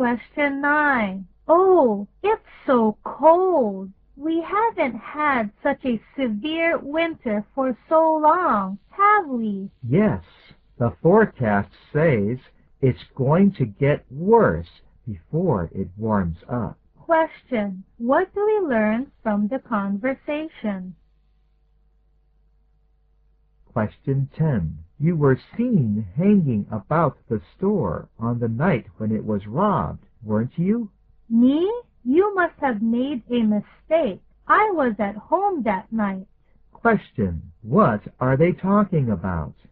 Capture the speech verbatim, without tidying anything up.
Question nine. Oh, it's so cold. We haven't had such a severe winter for so long, have we? Yes, the forecast says it's going to get worse before it warms up. Question. What do we learn from the conversation? Question ten. You were seen hanging about the store on the night when it was robbed, weren't you? Me? You must have made a mistake. I was at home that night. Question. What are they talking about?